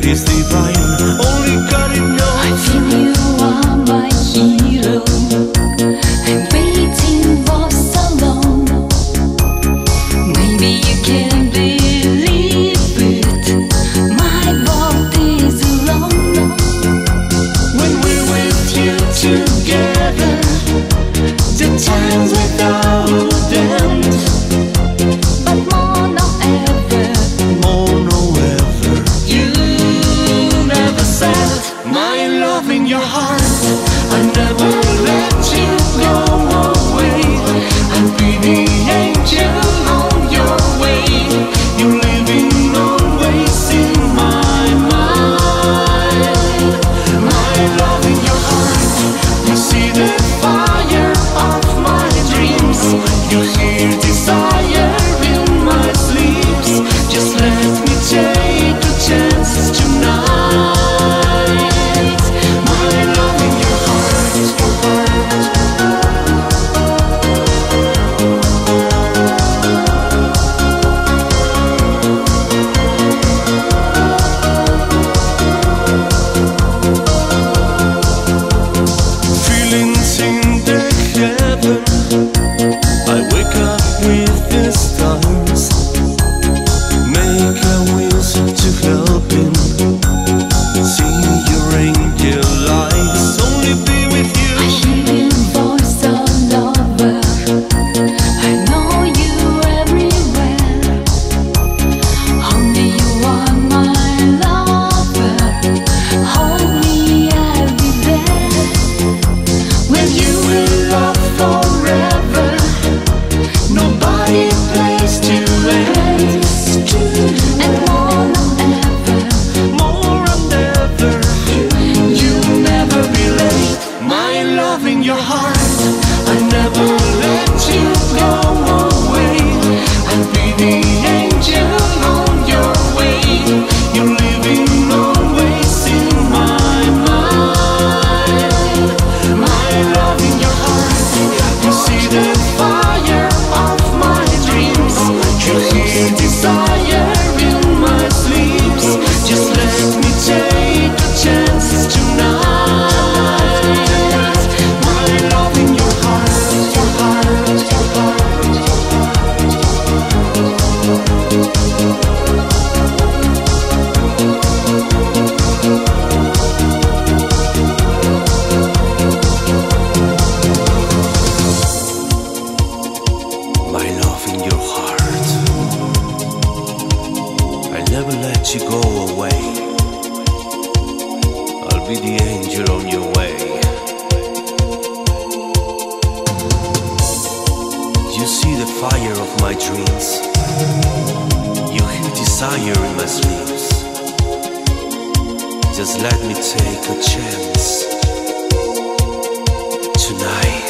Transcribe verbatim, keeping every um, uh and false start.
is divine. Only God knows. I feel you are my hero. I'm waiting for so long. Maybe you can believe it. My world is alone. When we're with you together, the times without end. But more not ever. More no ever. You never said my love in your heart. I never let you go away. I'll be the angel on your way. You're living always in my mind. My love in your heart. You see the fire of my dreams. You hear desire in my sleeps. Just let me take a chance tonight. My love in your heart, your heart. Feelings in the heaven. I wake up with the stars. Make a wish to help him. See your angel eyes. Only be with I you. hear your voice all over. I know you everywhere. Only you are my lover. Hold me, I'll be there. With You you, will love forever. Nobody place to end. and more not ever. More and ever. You'll never be late. My love in your heart. I never let you go away. I'll be the angel on your way. You're living always in my mind. My love in your heart. You see the fire of my dreams. You hear desire in my sleeps. Just let me take a chance tonight. My love in your heart, your heart, your heart, your My love in your heart. I'll never let you go away. I'll be the angel on your way. You see the fire of my dreams. You hear desire in my sleeps. Just let me take a chance tonight.